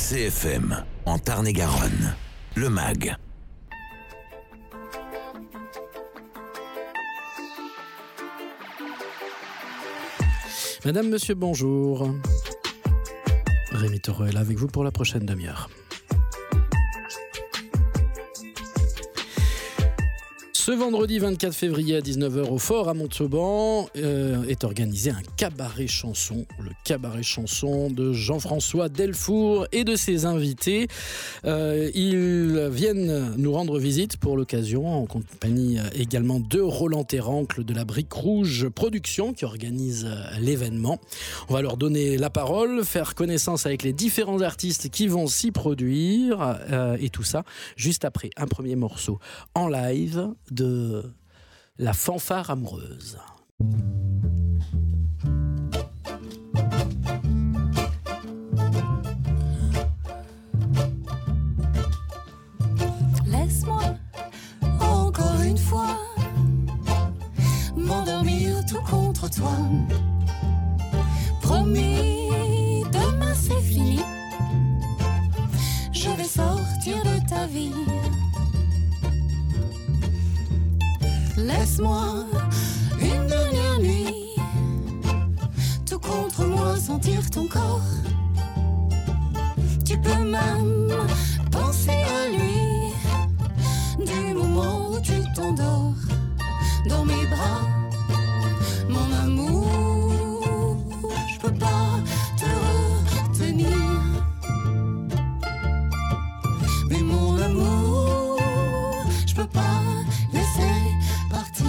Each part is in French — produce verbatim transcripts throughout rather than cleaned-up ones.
C F M, en Tarn-et-Garonne, le M A G. Madame, monsieur, bonjour. Rémi Taureau est là avec vous pour la prochaine demi-heure. Ce vendredi vingt-quatre février à dix-neuf heures au Fort à Montauban euh, est organisé un cabaret chanson, le cabaret chanson de Jean-François Delfour et de ses invités. Euh, ils viennent nous rendre visite pour l'occasion, en compagnie également de Roland Terrancle de la Brique Rouge Production qui organise l'événement. On va leur donner la parole, faire connaissance avec les différents artistes qui vont s'y produire euh, et tout ça juste après un premier morceau en live de la fanfare amoureuse. Laisse-moi encore une fois m'endormir tout contre toi. Promis, demain c'est fini. Je vais sortir de ta vie. Laisse-moi une dernière nuit, tout contre moi, sentir ton corps. Tu peux même penser à lui, du moment où tu t'endors dans mes bras. Mon amour, je peux pas te retenir. Mais mon amour, je peux pas laisser partir.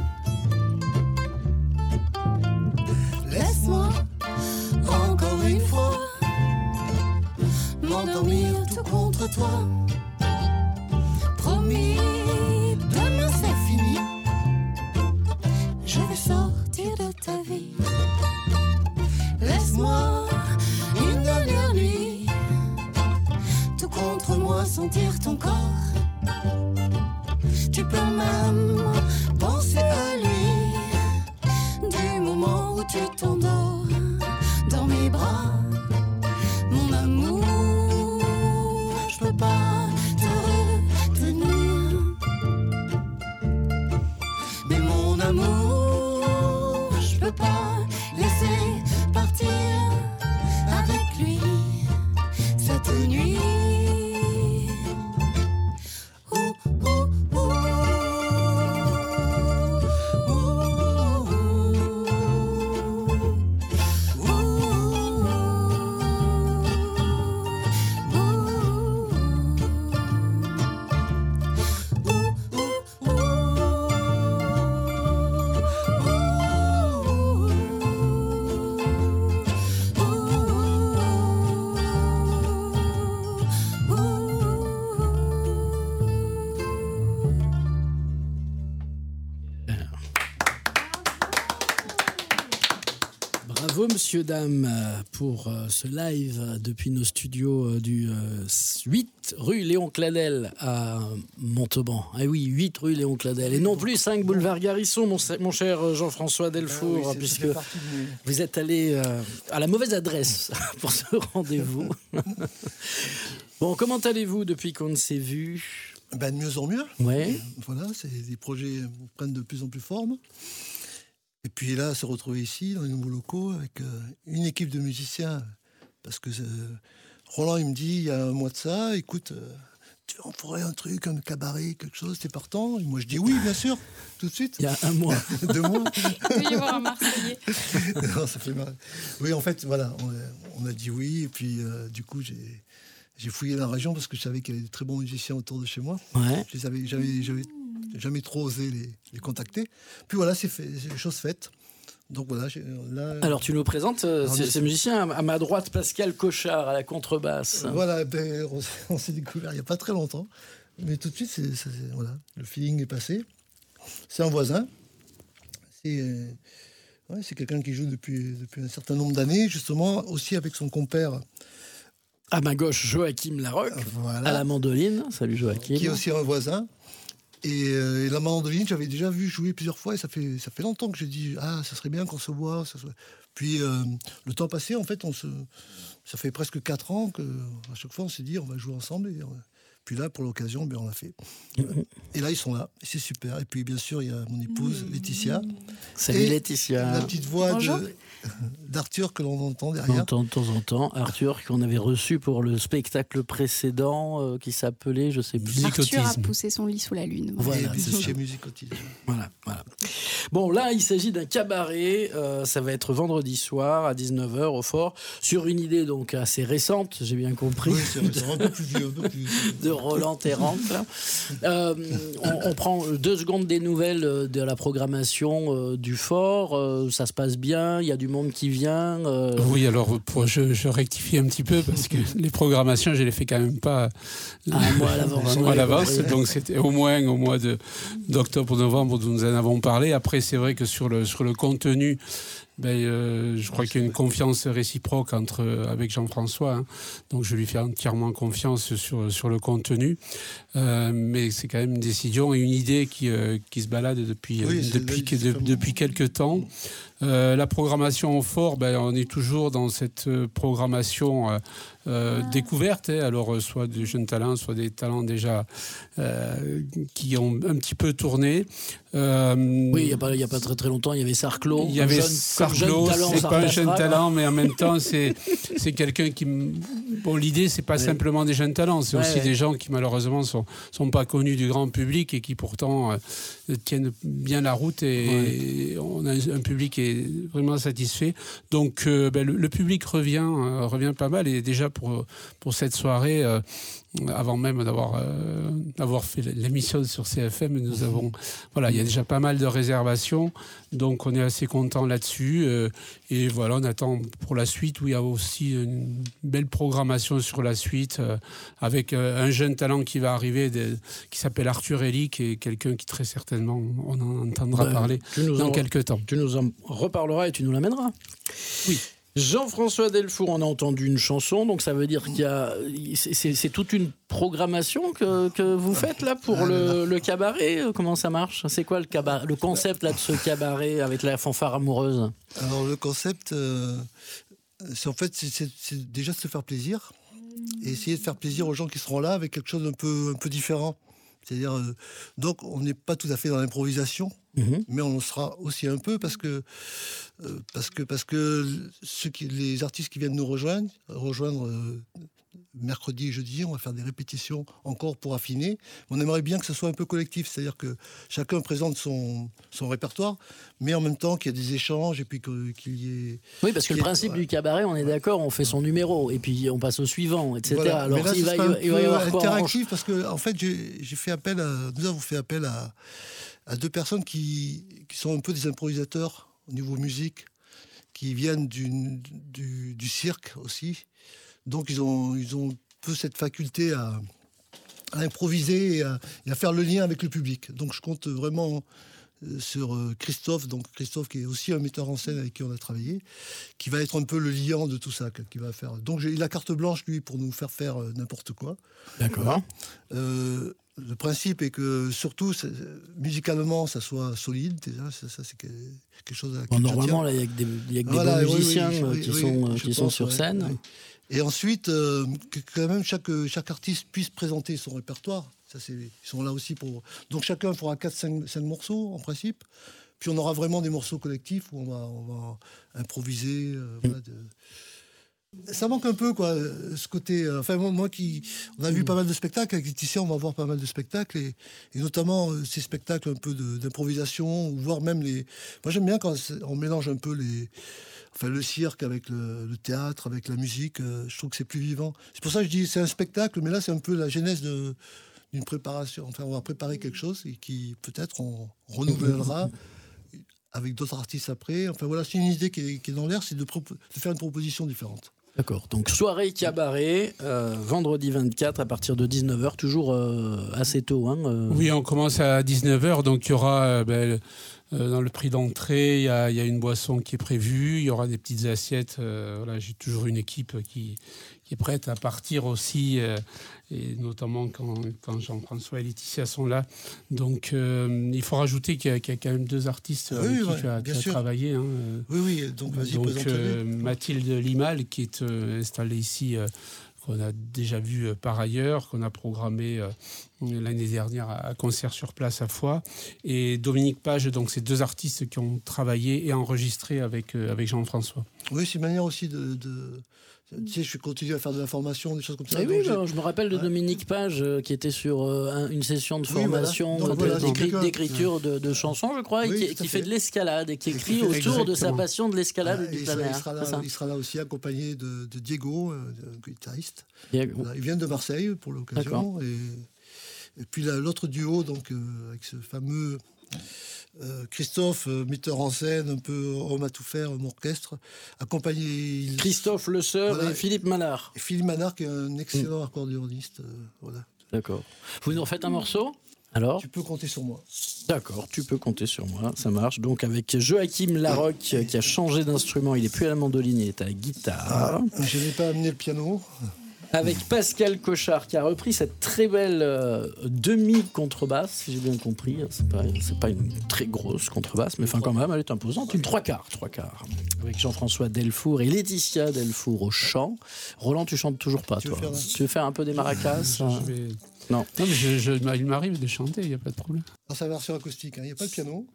Laisse-moi encore une fois m'endormir tout contre toi. Promis, demain c'est fini. Je vais sortir de ta vie. Laisse-moi une dernière nuit, tout contre moi, sentir ton corps. Tu peux même penser à lui, du moment où tu t'endors dans mes bras. Mon amour, je peux pas te retenir. Mais mon amour, je peux pas laisser partir avec lui cette nuit. Bravo monsieur, dame, pour ce live depuis nos studios du huit rue Léon Cladel à Montauban. Ah oui, huit rue Léon Cladel et non plus cinq boulevard Garisson, mon, mon cher Jean-François Delfour, ah oui, puisque vous êtes allé à la mauvaise adresse pour ce rendez-vous. Bon, comment allez-vous depuis qu'on ne s'est vu ? Ben, de mieux en mieux. Ouais. Voilà, c'est, les projets prennent de plus en plus forme. Et puis là, se retrouver ici, dans les nouveaux locaux, avec euh, une équipe de musiciens. Parce que euh, Roland, il me dit, il y a un mois de ça, écoute, euh, tu en ferais un truc, un cabaret, quelque chose, t'es partant ? Et moi, je dis oui, bien sûr, tout de suite. Il y a un mois. Deux mois. Il peut y avoir un Marseillais. Non, ça fait mal. Oui, en fait, voilà, on a, on a dit oui. Et puis, euh, du coup, j'ai, j'ai fouillé la région parce que je savais qu'il y avait de très bons musiciens autour de chez moi. Ouais. Je les avais, j'avais, j'avais jamais trop osé les, les contacter. Puis voilà, c'est fait, c'est chose faite. Donc voilà, j'ai, là, alors tu nous présentes euh, ces, ces musiciens. À ma droite, Pascal Cochard à la contrebasse. Voilà, ben, on, on s'est découvert il n'y a pas très longtemps. Mais tout de suite, c'est, c'est, voilà, le feeling est passé. C'est un voisin. C'est, euh, ouais, c'est quelqu'un qui joue depuis, depuis un certain nombre d'années, justement, aussi avec son compère. À ma gauche, Joachim Larocque, voilà. À la mandoline. Salut Joachim. Qui est aussi un voisin. Et, euh, et la mandoline, j'avais déjà vu jouer plusieurs fois et ça fait, ça fait longtemps que j'ai dit « Ah, ça serait bien qu'on se voit. » Puis euh, le temps passé, en fait, on se, ça fait presque quatre ans qu'à chaque fois on s'est dit on va jouer ensemble. Et, puis là, pour l'occasion, ben, on l'a fait. Et là, ils sont là, et c'est super. Et puis bien sûr, il y a mon épouse, Laetitia. Salut et Laetitia. La petite voix de, d'Arthur que l'on entend derrière. On entend de temps en temps. Arthur, qu'on avait reçu pour le spectacle précédent, euh, qui s'appelait, je sais plus. Arthur a poussé son lit sous la lune. Voilà, et c'est chez Musicotisme. Voilà, voilà. Bon, là, il s'agit d'un cabaret. Euh, ça va être vendredi soir à dix-neuf heures au Fort, sur une idée donc assez récente, j'ai bien compris. Oui, c'est récent, un peu plus vieux. Un peu plus vieux. De Roland Terrante. Euh, on, on prend deux secondes des nouvelles de la programmation euh, du Fort. Euh, ça se passe bien, il y a du monde qui vient. Euh... Oui, alors pour, je, je rectifie un petit peu parce que les programmations, je les fais quand même pas un mois à l'avance. Un mois à l'avance. Donc c'était au moins au mois de, d'octobre, novembre, dont nous en avons parlé. Après, c'est vrai que sur le, sur le contenu, ben, euh, je crois qu'il y a une confiance réciproque entre, avec Jean-François. Hein. Donc je lui fais entièrement confiance sur, sur le contenu. Euh, mais c'est quand même une décision et une idée qui, euh, qui se balade depuis, oui, depuis, de, depuis quelques temps. Euh, la programmation au Fort, ben, on est toujours dans cette programmation euh, euh, ah. découverte. Hein, alors, soit des jeunes talents, soit des talents déjà euh, qui ont un petit peu tourné. Euh, oui, il n'y a, a pas très très longtemps, il y avait Sarclot. Il y avait jeune, Sarclot, c'est pas un jeune talent, mais en même temps, c'est, c'est quelqu'un qui... Bon, l'idée, c'est pas oui. simplement des jeunes talents, c'est ouais, aussi ouais. des gens qui, malheureusement, sont, sont pas connus du grand public et qui, pourtant, euh, tiennent bien la route et, ouais. et on a un public qui est vraiment satisfait. Donc, euh, ben, le, le public revient, euh, revient pas mal et déjà pour, pour cette soirée... Euh, avant même d'avoir, euh, d'avoir fait l'émission sur C F M, nous avons, voilà, il y a déjà pas mal de réservations, donc on est assez content là-dessus. Euh, et voilà, on attend pour la suite où il y a aussi une belle programmation sur la suite euh, avec euh, un jeune talent qui va arriver, de, qui s'appelle Arthur Elie, qui est quelqu'un qui très certainement on en entendra ben, parler dans quelques temps. Tu nous en reparleras et tu nous l'amèneras. Oui. Jean-François Delfour, on a entendu une chanson, donc ça veut dire qu'il y a, c'est, c'est toute une programmation que, que vous faites là pour le, le cabaret. Comment ça marche ? C'est quoi le cabaret, le concept là de ce cabaret avec la fanfare amoureuse ? Alors le concept, euh, c'est en fait c'est, c'est, c'est déjà de se faire plaisir et essayer de faire plaisir aux gens qui seront là avec quelque chose d'un peu un peu différent. C'est-à-dire, euh, donc on n'est pas tout à fait dans l'improvisation, mmh. mais on le sera aussi un peu parce que euh, parce que parce que ceux qui, les artistes qui viennent nous rejoindre, rejoindre euh, mercredi et jeudi, on va faire des répétitions encore pour affiner. On aimerait bien que ce soit un peu collectif, c'est-à-dire que chacun présente son, son répertoire, mais en même temps qu'il y ait des échanges et puis que, qu'il y ait... Oui, parce que le principe ait... du cabaret, on est d'accord, on fait son numéro et puis on passe au suivant, et cetera. Voilà. Alors là, il, va, il, va, il va y avoir quoi interactif, parce que en fait, j'ai, j'ai fait appel à, nous avons fait appel à, à deux personnes qui, qui sont un peu des improvisateurs au niveau musique, qui viennent du, du, du cirque aussi. Donc ils ont, ils ont un peu cette faculté à, à improviser et à, et à faire le lien avec le public. Donc je compte vraiment sur Christophe, donc Christophe qui est aussi un metteur en scène avec qui on a travaillé, qui va être un peu le liant de tout ça, qui va faire. Donc j'ai la carte blanche lui pour nous faire faire n'importe quoi. D'accord. Euh, le principe est que surtout musicalement ça soit solide. Déjà, ça, ça c'est quelque chose. À bon, normalement là il y a que des, il y a que voilà, des bons musiciens oui, oui, qui oui, sont oui, qui pense, sont sur ouais, scène. Ouais. Et ensuite, euh, que quand même chaque, chaque artiste puisse présenter son répertoire. Ça, c'est, ils sont là aussi pour... Donc chacun fera quatre cinq morceaux en principe. Puis on aura vraiment des morceaux collectifs où on va, on va improviser. Euh, voilà, de... Ça manque un peu, quoi, ce côté... Euh, enfin, moi, moi qui... On a vu pas mal de spectacles. Avec Laetitia, on va voir pas mal de spectacles. Et, et notamment euh, ces spectacles un peu de, d'improvisation, ou voire même les... Moi, j'aime bien quand on mélange un peu les... Enfin, le cirque avec le, le théâtre, avec la musique, euh, je trouve que c'est plus vivant. C'est pour ça que je dis c'est un spectacle, mais là, c'est un peu la genèse de, d'une préparation. Enfin, on va préparer quelque chose et qui, peut-être, on renouvellera avec d'autres artistes après. Enfin, voilà, c'est une idée qui est, qui est dans l'air, c'est de, propo- de faire une proposition différente. D'accord. Donc, soirée cabaret, euh, vendredi vingt-quatre à partir de dix-neuf heures, toujours euh, assez tôt. Hein, euh... Oui, on commence à dix-neuf heures, donc il y aura... Euh, ben, Euh, dans le prix d'entrée, il y a, y a une boisson qui est prévue, il y aura des petites assiettes. Euh, voilà, j'ai toujours une équipe qui, qui est prête à partir aussi, euh, et notamment quand, quand Jean-François et Laetitia sont là. Donc, euh, il faut rajouter qu'il y, a, qu'il y a quand même deux artistes oui, avec oui, qui ouais, tu as, tu as travaillé. Hein. Oui, oui, donc vas-y, donc, présente-les. euh, Mathilde Limal, qui est euh, installée ici, euh, qu'on a déjà vu euh, par ailleurs, qu'on a programmé euh, l'année dernière à, à concert sur place à Foix. Et Dominique Page, donc ces deux artistes qui ont travaillé et enregistré avec, euh, avec Jean-François. Oui, c'est une manière aussi de... de... Tu sais, je continue à faire de la formation, des choses comme ça. Et oui, alors, je me rappelle de ouais. Dominique Page euh, qui était sur euh, un, une session de Oui, formation voilà. Donc, de- voilà, d'écri- quelqu'un- d'écriture de, de chansons, je crois, Oui, et qui, tout à qui fait fait. de l'escalade et qui Qui écrit fait- autour de sa Exactement. passion de l'escalade Ah, et du il, plein sera, il air. sera c'est ça là, il sera là aussi accompagné de, de Diego, euh, de guitariste. Il y a- Voilà, ils viennent de Marseille pour l'occasion. Et, et puis là, l'autre duo, donc, euh, avec ce fameux euh, Christophe, euh, metteur en scène, un peu homme à tout faire, homme orchestre, accompagné. il- Christophe Le Seur Voilà. et Philippe Mallard. Et Philippe Manard, qui est un excellent accordéoniste. euh, voilà. D'accord. Vous nous refaites un morceau alors? Tu peux compter sur moi. D'accord, tu peux compter sur moi, ça marche. Donc avec Joachim Larocque qui a changé d'instrument, il est plus à la mandoline, il est à la guitare. Je n'ai pas amené le piano. Avec Pascal Cochard qui a repris cette très belle euh, demi-contrebasse, si j'ai bien compris. C'est pas, c'est pas une très grosse contrebasse, mais enfin quand même, elle est imposante. Une trois quarts, trois quarts. Avec Jean-François Delfour et Laetitia Delfour au chant. Roland, tu chantes toujours pas, Tu toi. veux faire un- Tu veux faire un peu des maracas? Je vais- Non. Non, mais je, je- il m'arrive de chanter, il n'y a pas de problème. Dans sa version acoustique, hein, il n'y a pas de piano.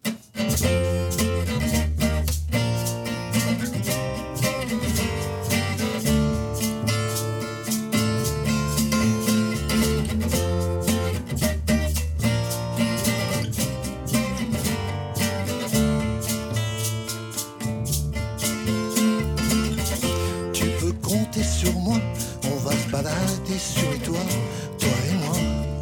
Tu peux compter sur moi, on va se balader sur les toits, toi et moi.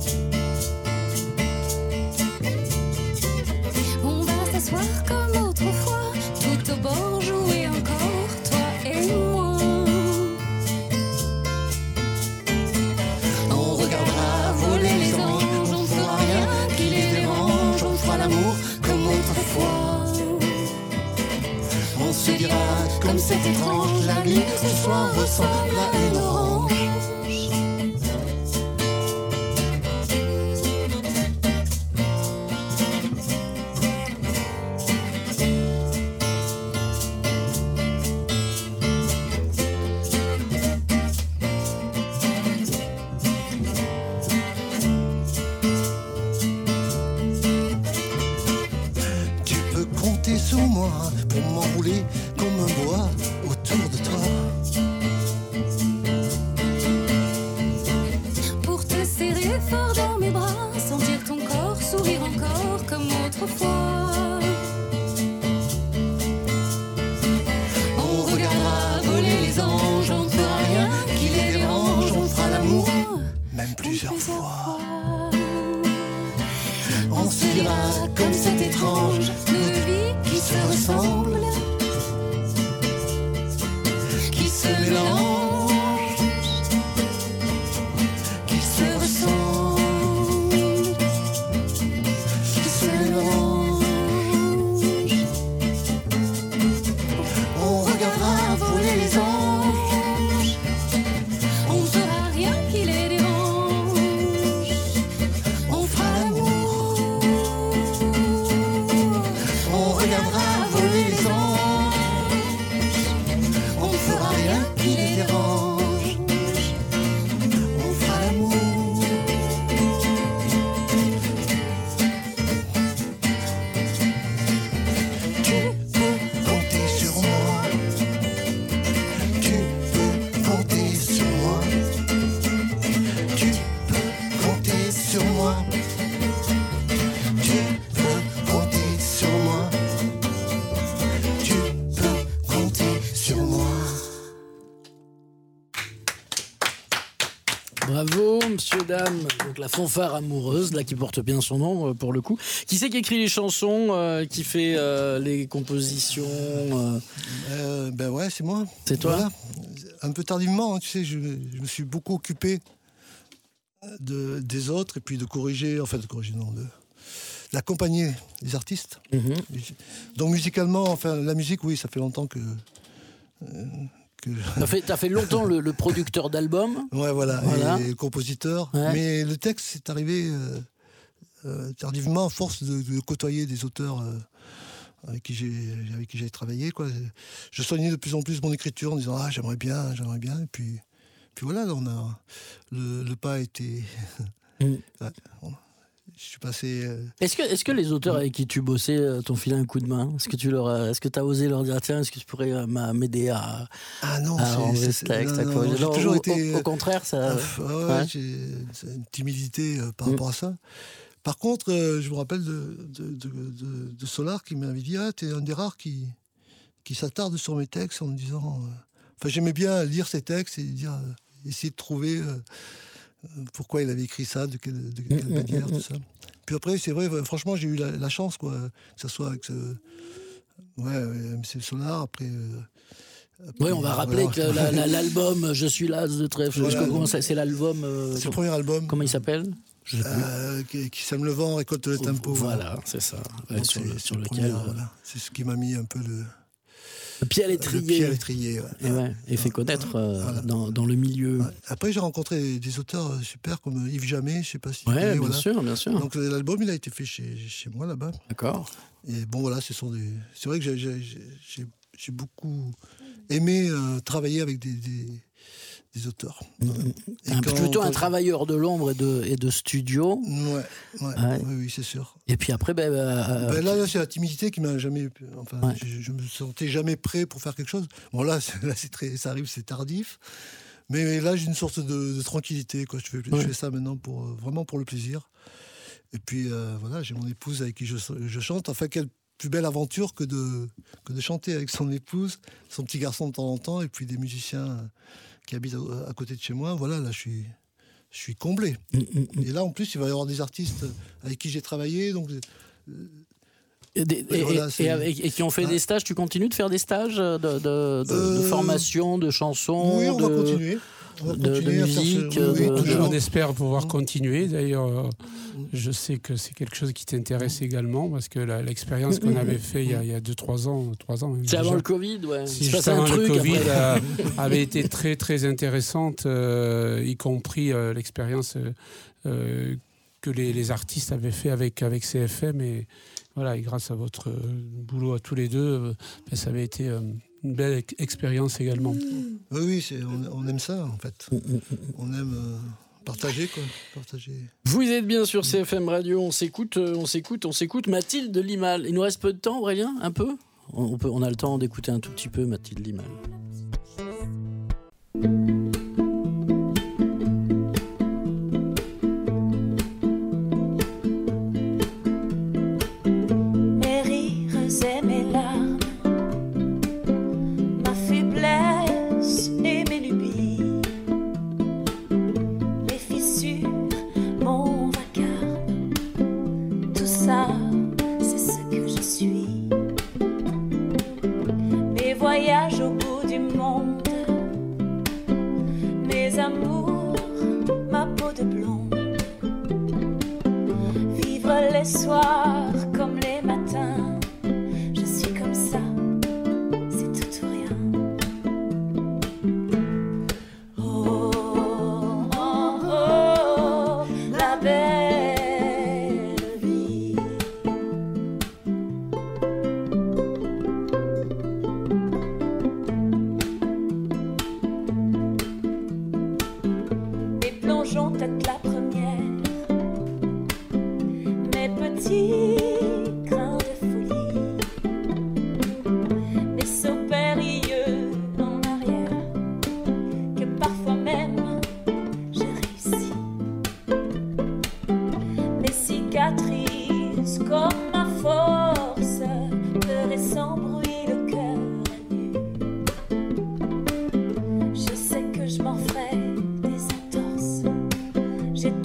On va s'asseoir comme autrefois, tout au bord, jouer encore, toi et moi. On regardera voler les anges, on ne fera rien qui les dérange, on fera l'amour comme autrefois. On se dira comme c'est étrange, la nuit ce soir ressemble à une orange. Tu peux compter sur moi pour m'enrouler comme un bois autour de toi. Pour te serrer fort dans mes bras, sentir ton corps sourire encore comme autrefois. On regardera voler les anges, on ne fera rien qui les dérange, on fera l'amour Même plusieurs fois. On se dira comme c'est étrange, nos vies qui se ressemblent, qui se mélangent, qui se ressemblent, qui se mélangent. On regardera voler les anges, on ne fera rien qui les dérange, on fera l'amour. On regardera voler les anges, on ne fera rien qui les dérange, on fera l'amour. Tu peux compter sur moi. Tu peux compter sur moi. Tu peux compter sur moi. Tu peux compter sur moi. Tu peux compter sur moi. Bravo, monsieur, dame. Donc la fanfare amoureuse, là, qui porte bien son nom, euh, pour le coup. Qui c'est qui écrit les chansons, euh, qui fait euh, les compositions euh, Euh, ben ouais, c'est moi. C'est toi Voilà. Un peu tardivement, hein, tu sais, je, je me suis beaucoup occupé de, des autres et puis de corriger, enfin de corriger, non, de d'accompagner les artistes. mhm. Donc musicalement, enfin la musique, oui, ça fait longtemps que, euh, que... T'as fait, t'as fait longtemps le, le producteur d'albums. Ouais, voilà, voilà. et, et compositeur. Ouais. Mais le texte, c'est arrivé euh, euh, tardivement, à force de, de côtoyer des auteurs euh, avec qui j'ai, avec qui j'ai travaillé, quoi. Je soignais de plus en plus mon écriture en disant « Ah, j'aimerais bien, j'aimerais bien ». Et puis, puis voilà, là, on a, le, le pas a été... Mm. Ouais, on, je suis passé... Euh... Est-ce que, est-ce que les auteurs avec qui tu bossais euh, t'ont filé un coup de main ? Est-ce que tu leur, as, est-ce que t'as osé leur dire tiens, est-ce que tu pourrais euh, m'aider à, ah non, à c'est, enlever c'est, ce texte non, à non, j'ai non, toujours au, été... au, au contraire, ça... Ah, ouais, ouais. J'ai une timidité euh, par mm. rapport à ça. Par contre, euh, je me rappelle de, de, de, de, de Solar qui m'avait dit « Ah, t'es un des rares qui, qui s'attarde sur mes textes en me disant... Euh... » Enfin, j'aimais bien lire ses textes et dire, euh, essayer de trouver... Euh, pourquoi il avait écrit ça, de quelle, de quelle manière, tout ça. Puis après, c'est vrai, franchement, j'ai eu la, la chance, quoi, que ce soit avec ce, ouais, M C Solar, après... Euh, oui, on va rappeler voilà. que la, la, l'album « Je suis là » de Trèfle, voilà. c'est l'album... Euh, c'est le premier album. Comment il s'appelle ? Euh, qui, qui sème le vent, récolte le tempo. Voilà, voilà. c'est ça. Ouais, sur le, sur lequel... Premier, voilà. C'est ce qui m'a mis un peu le... Le pied à l'étrier. Le pied à l'étrier, ouais. Et, ouais, et fait connaître euh, voilà. dans, dans le milieu. Ouais. Après, j'ai rencontré des auteurs super comme Yves Jamais, je sais pas si... Ouais, connais, bien voilà. sûr, bien sûr. Donc l'album, il a été fait chez, chez moi, là-bas. D'accord. Et bon, voilà, ce sont des... C'est vrai que j'ai, j'ai, j'ai, j'ai beaucoup aimé euh, travailler avec des... des... des auteurs. Mmh. Un, quand, plutôt quand... un travailleur de l'ombre et de, et de studio. Ouais, ouais, ouais. Oui, oui, c'est sûr. Et puis après, ben, euh... ben là, là, c'est la timidité qui m'a jamais. Enfin, ouais. je, je me sentais jamais prêt pour faire quelque chose. Bon, là, là c'est très, ça arrive, c'est tardif. Mais là, j'ai une sorte de, de tranquillité. Quoi. Je, fais, ouais. je fais ça maintenant pour, vraiment pour le plaisir. Et puis, euh, voilà, j'ai mon épouse avec qui je, je chante. Enfin, quelle plus belle aventure que de, que de chanter avec son épouse, son petit garçon de temps en temps, et puis des musiciens qui habitent à, à côté de chez moi. Voilà, là, je suis, je suis comblé. Mmh, mmh. Et là, en plus, il va y avoir des artistes avec qui j'ai travaillé. Donc, euh, et, des, et, voilà, et, et, et qui ont fait ah. des stages. Tu continues de faire des stages de, de, de, euh, de formation, de chansons Oui, on de, va continuer. On va de, continuer de musique. Ce... Oui, de... Je, on espère pouvoir mmh. continuer. D'ailleurs, je sais que c'est quelque chose qui t'intéresse également, parce que la, l'expérience qu'on avait fait il y a, il y a deux trois ans, trois ans. C'est avant le Covid, ouais. Si juste avant le Covid a, avait été très très intéressante, euh, y compris euh, l'expérience euh, que les, les artistes avaient fait avec avec C F M, et voilà, et grâce à votre boulot à tous les deux, ben, ça avait été euh, une belle expérience également. Oui, oui, c'est, on, on aime ça en fait. On aime. Euh... Partager, quoi. Partager. Vous êtes bien sur C F M Radio, on s'écoute, on s'écoute, on s'écoute. Mathilde Limal. Il nous reste peu de temps, Aurélien, un peu on, peut, on a le temps d'écouter un tout petit peu Mathilde Limal. Mes rires et mes larmes, ma faiblesse et mes lubies, mon vacarme, tout ça, c'est ce que je suis. Mes voyages au bout du monde, mes amours, ma peau de blonde, vivre les soirs comme les matins, je suis comme ça, c'est tout ou rien. Oh, oh, oh, la belle vie. Mes plongeons tête la première, mes petits grains de folie, mes sauts périlleux en arrière, que parfois même j'ai réussi. Mes cicatrices comme ma force, pleurer sans bruit le cœur nu. Je sais que je m'en ferai des entorses, j'ai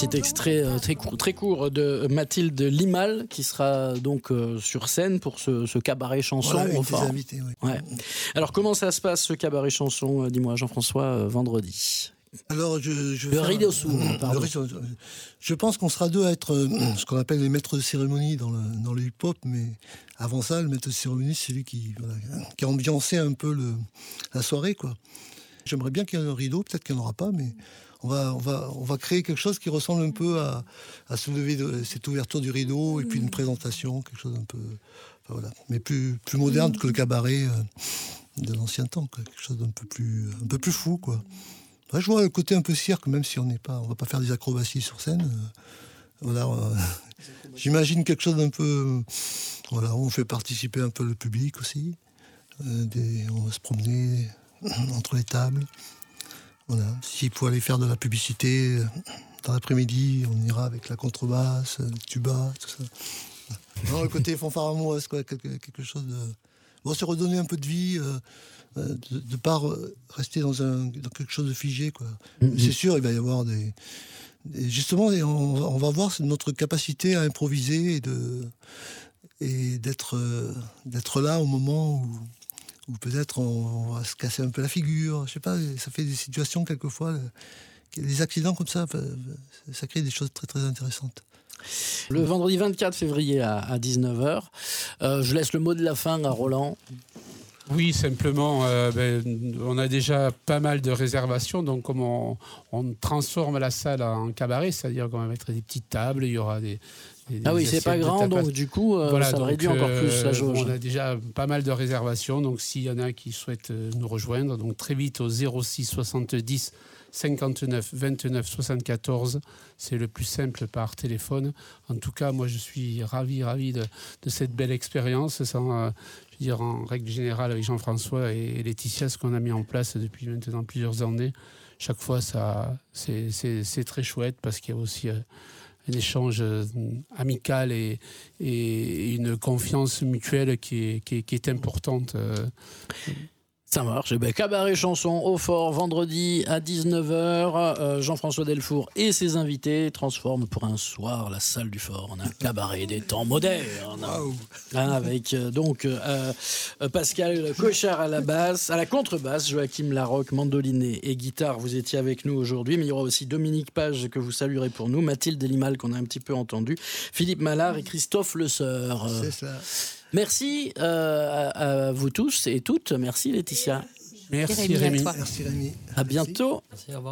petit extrait euh, très, court, très court de Mathilde Limal qui sera donc euh, sur scène pour ce, ce cabaret chanson Voilà, au une Fort. des invités, oui. Ouais. Alors comment ça se passe ce cabaret chanson, euh, dis-moi Jean-François, euh, vendredi? Alors, je, je Le vais- rideau sourd, Le pardon. rideau sourd. Je pense qu'on sera deux à être euh, ce qu'on appelle les maîtres de cérémonie dans le, dans le hip-hop, mais avant ça, le maître de cérémonie, c'est lui qui, voilà, qui a ambiancé un peu le, la soirée, quoi. J'aimerais bien qu'il y ait un rideau, peut-être qu'il n'y en aura pas, mais on va, on, va, on va créer quelque chose qui ressemble un peu à, à ce lever de, cette ouverture du rideau, et puis une présentation, quelque chose un peu... Enfin, voilà. Mais plus, plus moderne que le cabaret euh, de l'ancien temps, quoi. Quelque chose d'un peu plus, un peu plus fou, quoi. Ouais, je vois le côté un peu cirque, même si on n'est pas, on va pas faire des acrobaties sur scène. Euh, voilà, euh, j'imagine quelque chose d'un peu, voilà, on fait participer un peu le public aussi. Euh, des, on va se promener entre les tables. Voilà, s'il faut aller faire de la publicité euh, dans l'après-midi, on ira avec la contrebasse, le tuba, tout ça. Non, le côté fanfare amoureuse, quoi, quelque, quelque chose de, bon, c'est redonner un peu de vie. Euh, de ne pas rester dans, un, dans quelque chose de figé, quoi. Mm-hmm. C'est sûr, il va y avoir des... des justement, on, on va voir notre capacité à improviser et, de, et d'être, d'être là au moment où, où peut-être on, on va se casser un peu la figure. Je sais pas, ça fait des situations quelquefois, des accidents comme ça, ça crée des choses très très intéressantes. Le vendredi vingt-quatre février à, à dix-neuf heures, euh, je laisse le mot de la fin à Roland. Oui, simplement, euh, ben, on a déjà pas mal de réservations, donc comme on, on transforme la salle en cabaret, c'est-à-dire qu'on va mettre des petites tables, il y aura des... des ah oui, c'est pas grand, donc du coup, euh, voilà, ça donc, réduit encore plus la jauge. On a déjà pas mal de réservations, donc s'il y en a qui souhaitent nous rejoindre, donc très vite au zéro six soixante-dix cinquante-neuf vingt-neuf soixante-quatorze, c'est le plus simple par téléphone. En tout cas, moi je suis ravi, ravi de, de cette belle expérience, sans, euh, je veux dire, en règle générale avec Jean-François et Laetitia, ce qu'on a mis en place depuis maintenant plusieurs années. Chaque fois, ça, c'est, c'est, c'est très chouette parce qu'il y a aussi euh, un échange amical et, et une confiance mutuelle qui est, qui est, qui est importante. Euh, Ça marche. Eh ben, cabaret chanson au Fort, vendredi à dix-neuf heures. Euh, Jean-François Delfour et ses invités transforment pour un soir la salle du Fort en un cabaret des temps modernes. Wow. Hein, avec euh, donc euh, Pascal Cochard à la basse, à la contrebasse, Joachim Larocque, mandolinet et guitare. Vous étiez avec nous aujourd'hui, mais il y aura aussi Dominique Page que vous saluerez pour nous, Mathilde Limal qu'on a un petit peu entendu, Philippe Mallard et Christophe Le Seur. C'est ça. Merci euh, à, à vous tous et toutes. Merci Laetitia. Merci Rémi, à Rémi. toi. Merci Rémi. À bientôt. Merci, au revoir.